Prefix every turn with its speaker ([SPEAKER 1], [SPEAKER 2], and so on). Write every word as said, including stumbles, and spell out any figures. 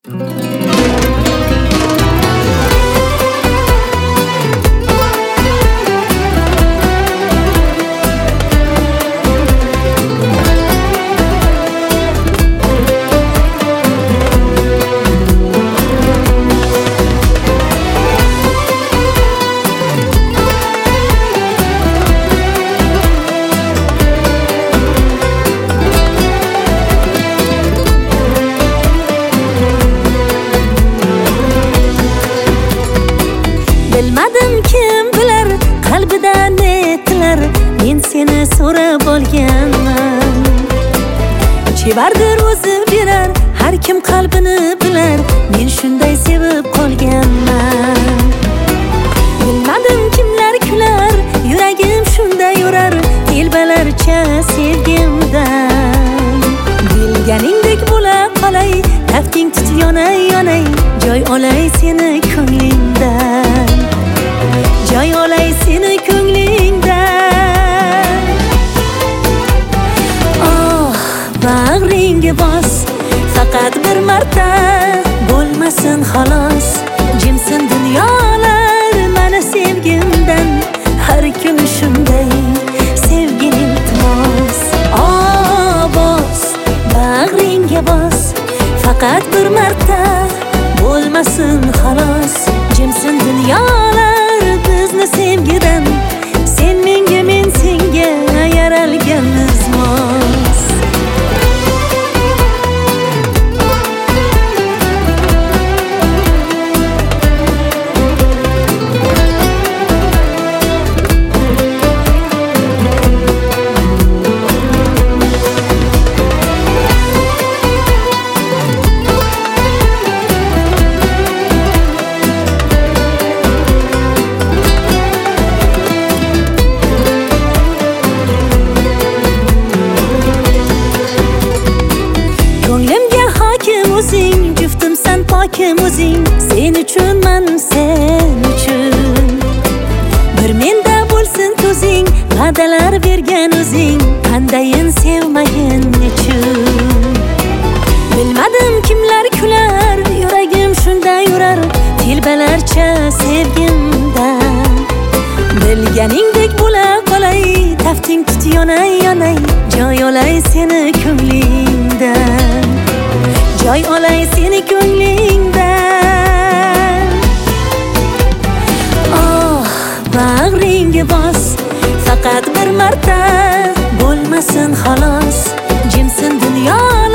[SPEAKER 1] Bilmadim kim bilar qalbidan netilar, men seni so'rab olganman. Chevardir o'zi berar, har kim qalbini bilar, men shunday sevib qolganman. Bilmadim kimlar kular, yuragim shunday yurar, telbalarcha sevgimdan. Bilganingdek bo'la qolay, tafting tut yonay yonay, joy olay seni ko'nglingdan. Joy olay seni ko'nglingdan. Oh, bag'ringga bos, faqat bir marta bo'lmasin xolos. Jimsin dunyolar meni sevgimdan, har kun shunday sevgin iltimos. Oh, bos, bag'ringga bos, faqat bir marta bo'lmasin xolos. Jimsin dunyolar bizni sevgidan, sen menga men senga yaralganmiz mos. Ko'nglimga hokim o'zing, juftimsan pokim o'zing, sen uchun men sen uchun. Bir menda bo'lsin ko'zing, va'dalar bergan o'zing, qandayin sevmayin nechun. Bilmadim kimlar kular, yuragim shunday yurar, telbalarcha sevgimdan. Bilganingdek bo'la qolay, tafting tut yonay yonay, joy olay seni ko'nglingdan. Joy olay seni ko'nglingdan. Oh, bag'ringga bos, faqat bir marta bo'lmasin xolos. Jimsin dunyo